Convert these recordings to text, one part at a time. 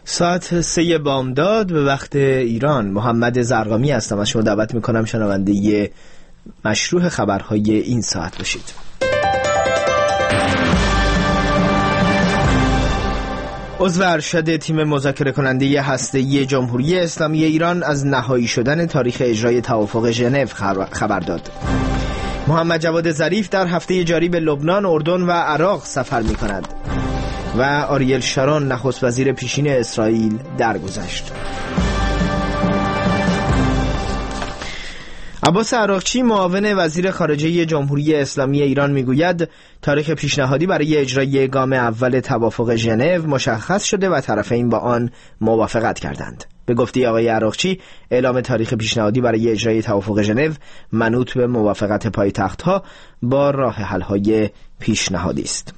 ساعت 3 بامداد به وقت ایران. محمد زرقامی هستم. از شما دعوت میکنم شنونده مشروع خبرهای این ساعت باشید. عضو ارشد تیم مذاکره کننده هسته‌ای جمهوری اسلامی ایران از نهایی شدن تاریخ اجرای توافق ژنو خبر داد. محمد جواد ظریف در هفته جاری به لبنان، اردن و عراق سفر می‌کند و آریل شارون نخست وزیر پیشین اسرائیل درگذشت. عباس عراقچی معاون وزیر خارجه جمهوری اسلامی ایران میگوید تاریخ پیشنهادی برای اجرای گام اول توافق ژنو مشخص شده و طرفین با آن موافقت کردند. به گفته آقای عراقچی، اعلام تاریخ پیشنهادی برای اجرای توافق ژنو منوط به موافقت پایتخت‌ها با راه حل‌های پیشنهادی است.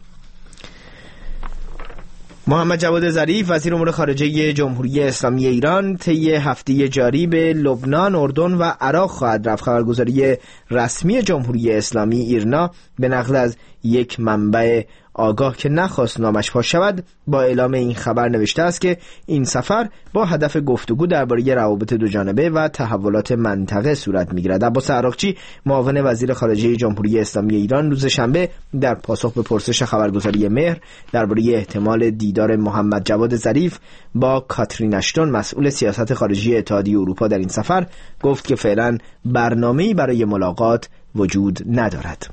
محمد جواد ظریف وزیر امور خارجه جمهوری اسلامی ایران طی هفته جاری به لبنان، اردن و عراق خواهد رفت. خبرگزاری رسمی جمهوری اسلامی ایرنا به نقل از یک منبع آگاه که نخواست نامش فاش شود با اعلام این خبر نوشته است که این سفر با هدف گفتگو درباره روابط دوجانبه و تحولات منطقه صورت می‌گیرد. عباس عراقچی معاون وزیر خارجه جمهوری اسلامی ایران روز شنبه در پاسخ به پرسش خبرگزاری مهر درباره احتمال دیدار محمد جواد ظریف با کاترین اشتون مسئول سیاست خارجی اتحادیه اروپا در این سفر گفت که فعلا برنامه‌ای برای ملاقات وجود ندارد.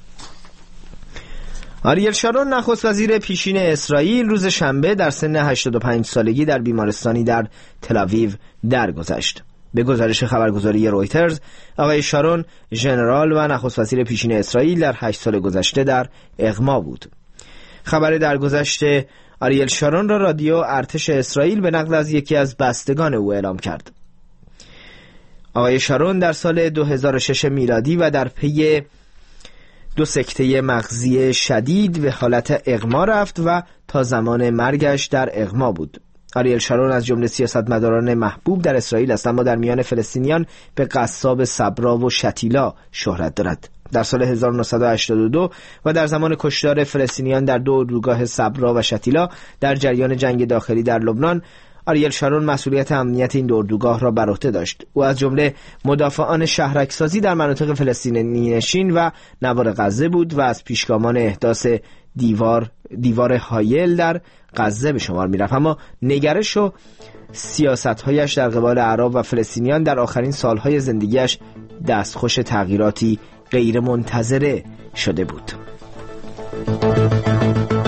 آریل شارون نخست وزیر پیشین اسرائیل روز شنبه در سن 85 سالگی در بیمارستانی در تل‌آویو درگذشت. به گزارش خبرگزاری رویترز، آقای شارون ژنرال و نخست وزیر پیشین اسرائیل در 8 سال گذشته در اغما بود. خبر درگذشت آریل شارون را رادیو ارتش اسرائیل به نقل از یکی از بستگان او اعلام کرد. آقای شارون در سال 2006 میلادی و در پی 2 سکته مغزی شدید به حالت اغما رفت و تا زمان مرگش در اغما بود. آریل شارون از جمله سیاستمداران محبوب در اسرائیل است، اما در میان فلسطینیان به قصاب صبرا و شتیلا شهرت دارد. در سال 1982 و در زمان کشتار فلسطینیان در 2 اردوگاه صبرا و شتیلا در جریان جنگ داخلی در لبنان، آریل شارون مسئولیت امنیت این 2 اردوگاه را بر عهده داشت. او از جمله مدافعان شهرک‌سازی در مناطق فلسطینی نشین و نوار غزه بود و از پیشگامان احداث دیوار حایل در غزه به شمار می‌رفت. اما نگرش و سیاست‌هایش در قبال اعراب و فلسطینیان در آخرین سال‌های زندگیش دستخوش تغییراتی غیر منتظره شده بود.